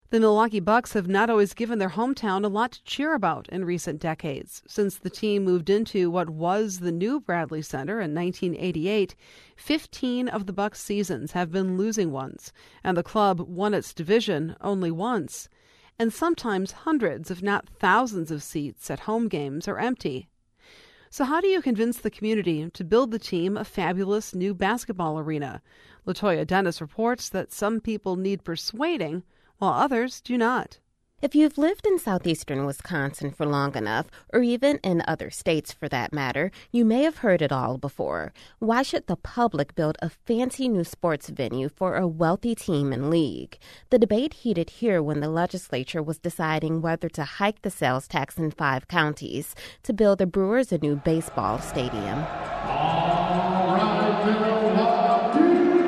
The Milwaukee Bucks have not always given their hometown a lot to cheer about in recent decades. Since the team moved into what was the new Bradley Center in 1988, 15 of the Bucks' seasons have been losing ones, and the club won its division only once. And sometimes hundreds, if not thousands of seats at home games are empty. So how do you convince the community to build the team a fabulous new basketball arena? Latoya Dennis reports that some people need persuading, while others do not. If you've lived in southeastern Wisconsin for long enough, or even in other states for that matter, you may have heard it all before. Why should the public build a fancy new sports venue for a wealthy team and league? The debate heated here when the legislature was deciding whether to hike the sales tax in 5 counties to build the Brewers a new baseball stadium. All right, Milwaukee,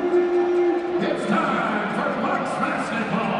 it's time for Bucks basketball.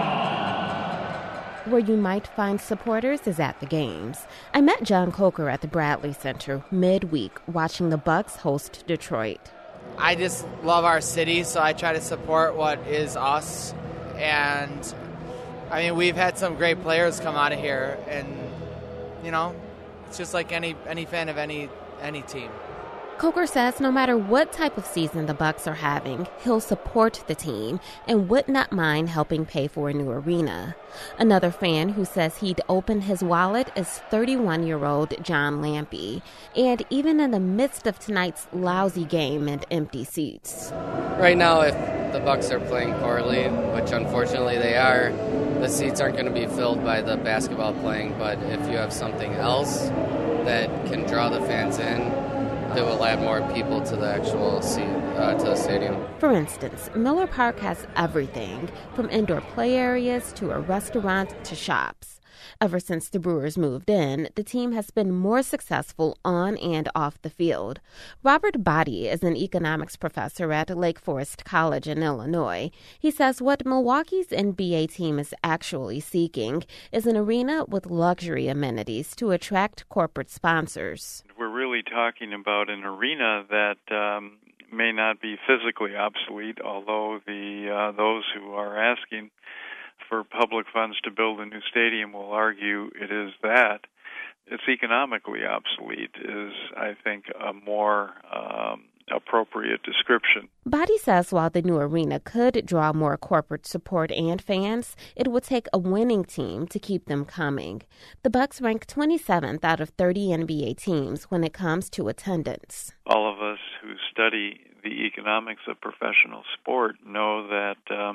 Where you might find supporters is at the games. I met John Coker at the Bradley Center midweek watching the Bucks host Detroit. I just love our city, so I try to support what is us. And, I mean, we've had some great players come out of here. And, you know, it's just like any fan of any team. Coker says no matter what type of season the Bucks are having, he'll support the team and would not mind helping pay for a new arena. Another fan who says he'd open his wallet is 31-year-old John Lampy. And even in the midst of tonight's lousy game and empty seats. Right now, if the Bucks are playing poorly, which unfortunately they are, the seats aren't going to be filled by the basketball playing. But if you have something else that can draw the fans in, it will add more people to the actual seat, to the stadium. For instance, Miller Park has everything, from indoor play areas to a restaurant to shops. Ever since the Brewers moved in, the team has been more successful on and off the field. Robert Body is an economics professor at Lake Forest College in Illinois. He says what Milwaukee's NBA team is actually seeking is an arena with luxury amenities to attract corporate sponsors. We're really talking about an arena that may not be physically obsolete, although those who are asking for public funds to build a new stadium will argue it is that. It's economically obsolete is, I think, a more appropriate description. Body says while the new arena could draw more corporate support and fans, it would take a winning team to keep them coming. The Bucks rank 27th out of 30 NBA teams when it comes to attendance. All of us who study the economics of professional sport know that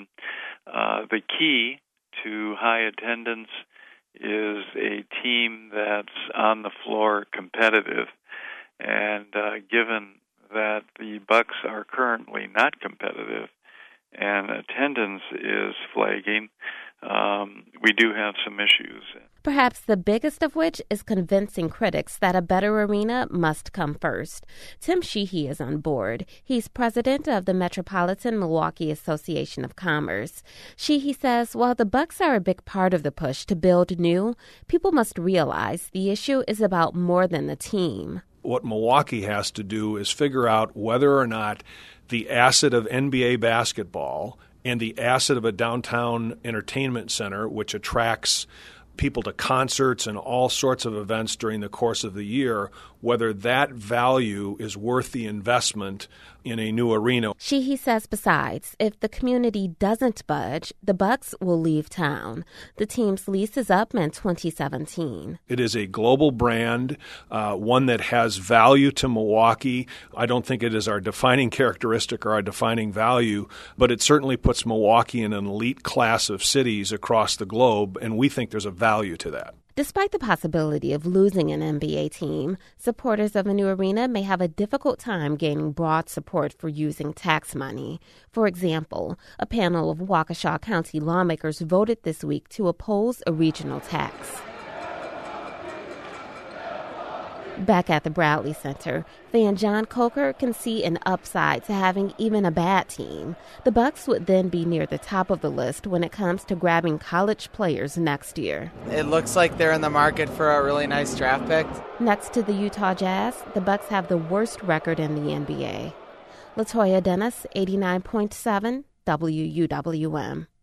the key to high attendance is a team that's on the floor competitive. And given that the Bucks are currently not competitive and attendance is flagging, we do have some issues. Perhaps the biggest of which is convincing critics that a better arena must come first. Tim Sheehy is on board. He's president of the Metropolitan Milwaukee Association of Commerce. Sheehy says while the Bucks are a big part of the push to build new, people must realize the issue is about more than the team. What Milwaukee has to do is figure out whether or not the asset of NBA basketball and the asset of a downtown entertainment center, which attracts people to concerts and all sorts of events during the course of the year, whether that value is worth the investment in a new arena. Sheehy says besides, if the community doesn't budge, the Bucks will leave town. The team's lease is up in 2017. It is a global brand, one that has value to Milwaukee. I don't think it is our defining characteristic or our defining value, but it certainly puts Milwaukee in an elite class of cities across the globe, and we think there's a value to that. Despite the possibility of losing an NBA team, supporters of a new arena may have a difficult time gaining broad support for using tax money. For example, a panel of Waukesha County lawmakers voted this week to oppose a regional tax. Back at the Bradley Center, fan John Coker can see an upside to having even a bad team. The Bucks would then be near the top of the list when it comes to grabbing college players next year. It looks like they're in the market for a really nice draft pick. Next to the Utah Jazz, the Bucks have the worst record in the NBA. Latoya Dennis, 89.7 WUWM.